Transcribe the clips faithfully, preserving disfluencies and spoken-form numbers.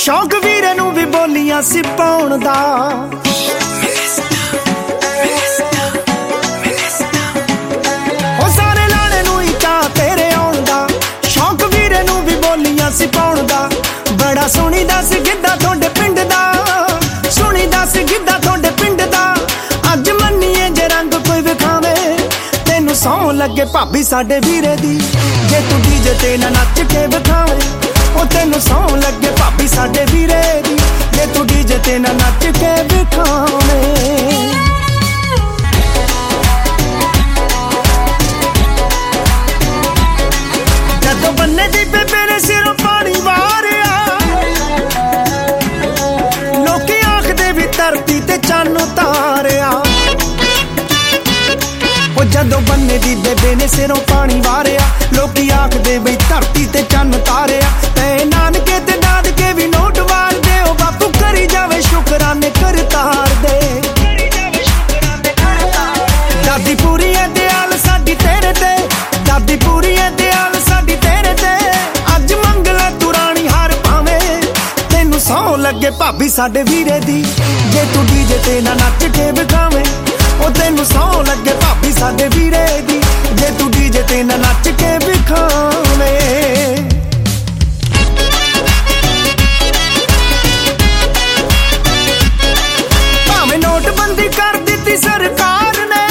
शौक वीरे नू भी बोलियां सी पाउण दा। ओ सारे लाने नू ही चा तेरे आउण दा, शौक वीरे नू भी बोलियां सी पाउण दा। बड़ा सोहनी दस गिद्धा थोड़े पिंड दा, सोहनी दस गिद्धा थोड़े पिंड दा। अज मन्नीए जे रंग कोई विखावे, तेनू सौ लगे भाभी साडे वीरे दी। जे तू डीजे ते ना नच के विखावे, ओ तेनू सौ लगे भाभी साडे वीरे दी। जे तू डीजे ते ना नच के विखावे। जदों बन्ने दी बेबे ने सिरों पानी वारिया, लोकी आखदे भी धरती ते चन्न उतारिया। ओ जदों बन्ने दी बेबे ने सिरों पानी वारिया, लोकी आखदे भी धरती ते चन्न उतारिया। ते नानके ते दादके भी नोट वार दे, ओ बापू करी जावे शुकराने कर तार दे। दादी पूरी है दयाल साडी तेरे ते, दादी पूरी है दयाल साडी तेरे ते। अज मंगला तू रानी हार पावे, तेनू सौ लगे भाभी साडे वीरे दी। जे तू डीजे ते ना नच के विखावे, ओ तेनू सौ लगे भाभी साडे वीरे दी। जे तू डीजे ते ना नच के विखावे। भावें नोटबंदी कर दित्ती सरकार ने,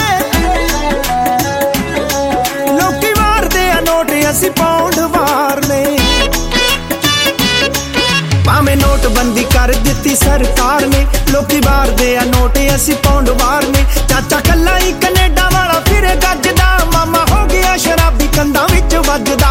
लोकी वारदे आ नोट असी पाउंड वारने। भावें नोटबंदी कर दित्ती सरकार ने, लोकी वारदे आ नोट असी पाउंड वारने। चाचा कल्ला ही कनेडा वाला फिरे गजदा, मामा हो गया शराबी कंधां विच वजदा।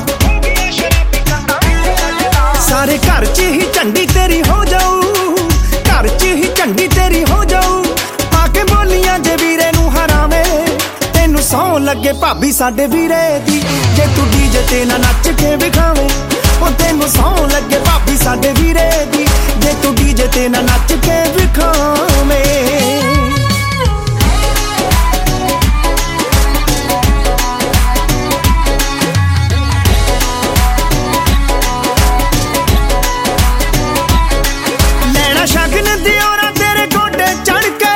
सारे घर च ही झंडी तेरी हो जाऊ, घर च ही झंडी तेरी हो जाऊ। आके बोलियां जे वीरे नू हरावे, तेनू सौ लगे भाभी साडे वीरे दी। जे तू डीजे ते ना नच के विखावे, ओ तेनू सौ लगे भाभी साडे वीरे दी। जे तू डीजे ते ना नच के विखावे। शगन दियोरा तेरे गोडे चढ़ के,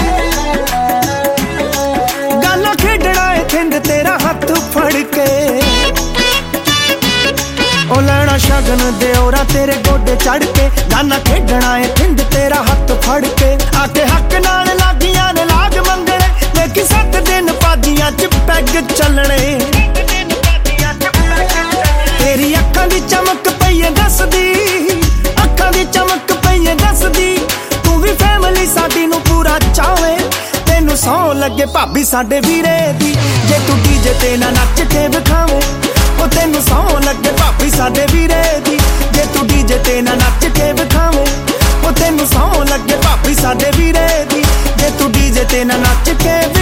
गाला खेडना है थिंद तेरा हथ फड़ के। ओ लैना शगन दियोरा तेरे गोडे चढ़ के, गाना खेडना है थिंद तेरा हथ फड़ के। आके हक नाल लागियां ने लाग मंगने, देखी सत्त दिन पाजियां च पैग चलने। तेरी अखां दी चमक पईए दसदी, अखां दी चमक पईए दसदी। तू भी फैमिली साडी नू पूरा चावे, तेनू सौ लगे भाभी साडे वीरे दी। जे तू डीजे ते ना नच के विखावे, ओ तेनू सौ लगे भाभी साडे वीरे दी। जे तू डीजे ते ना नच के विखावे, ओ तेनू सौ लगे भाभी साडे वीरे दी। जे तू डीजे ते ना नच के